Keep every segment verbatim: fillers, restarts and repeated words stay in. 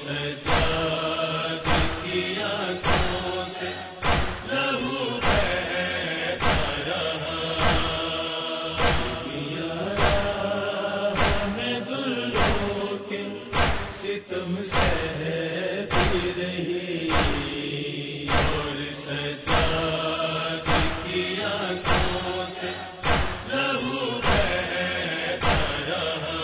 سجاد کی آنکھوں سے لہو بہتا رہا، ہمیں دلوں کے ستم سہتی رہی، اور سجاد کی آنکھوں سے لہو بہتا رہا،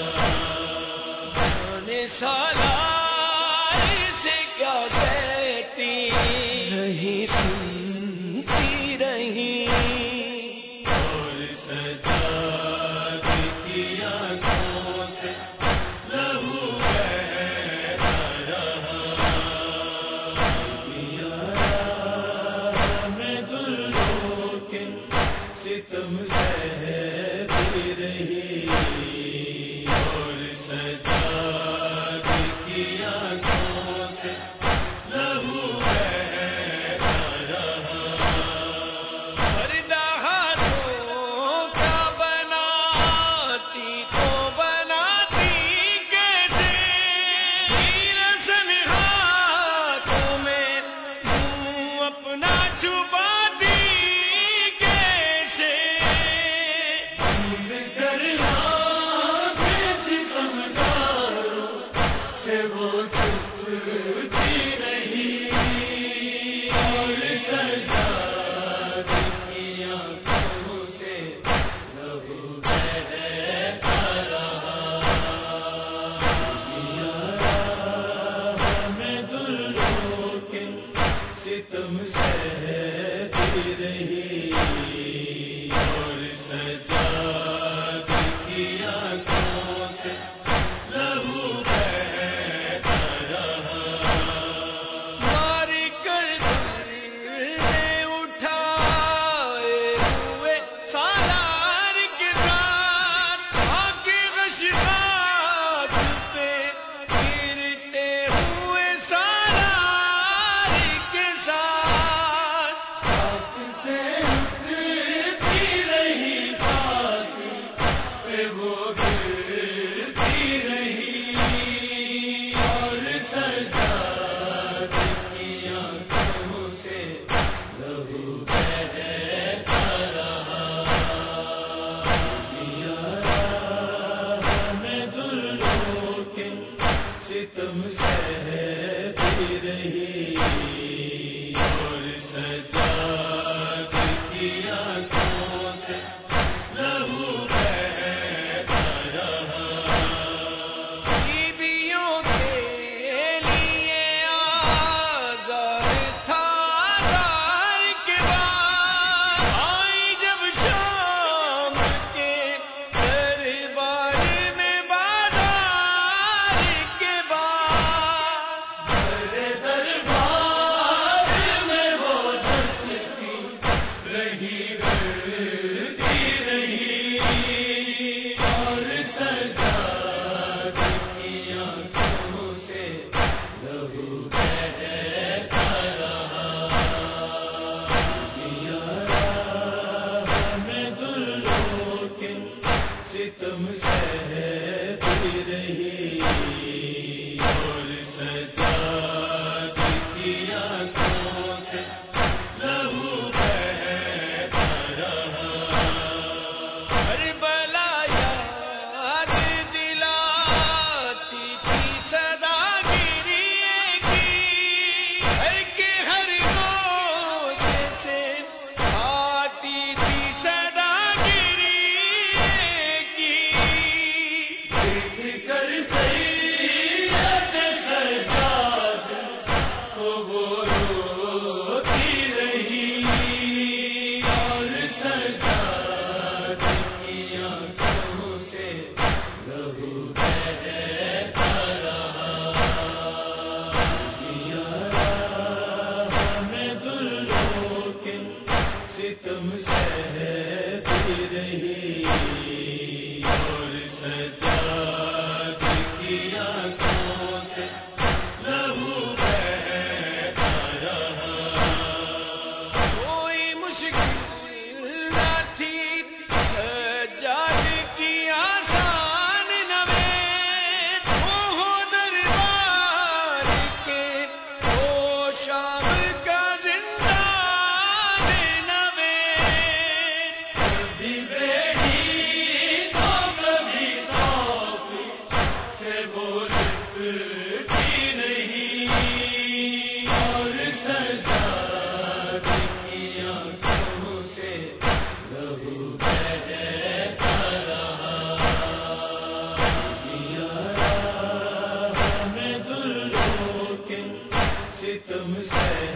سالار سے کیا کہتی نہیں سنتی رہی، اور سجاد کی آنکھوں سے لہو بہتا رہا، ہمیں دلوں کے ستم سہتی رہی، اور سجاد کی آنکھوں سے لہو بہتا رہا، پردہ ہاتھوں کا بناتی تو بناتی کیسے، رسن ہاتھوں میں منہ اپنا چھپاتی کیسے، وہ چھپتی رہی، اور سجاد کی آنکھوں سے لہو بہتا رہا، ہمیں دلوں کے ستم سہتی رہی، اور سجاد کی آنکھوں سے لہو بہتا رہا، مار کر در نے اٹھائے ہوئے سالار کے ساتھ، آگ غشخاک پہ گرتے ہوئے سالار کے ساتھ، خاک سے اترتی رہی، خاک پہ وہ گرتی رہی، اور سجاد کی آنکھوں سے لہو بہتا رہا، ہمیں دلوں کے ستم سہتی رہی، اور سجاد کی آنکھوں سے لہو بہتا رہا، بیویوں کے لیے آزار تھا آزار کے بعد، آئی جب شام کے دربار میں بازار کے بعد، دربار ستم سہ